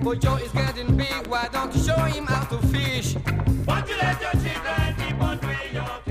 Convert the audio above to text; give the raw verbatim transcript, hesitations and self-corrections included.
But Joe is getting big, why don't you show him how to fish? Won't you let your children keep on doing your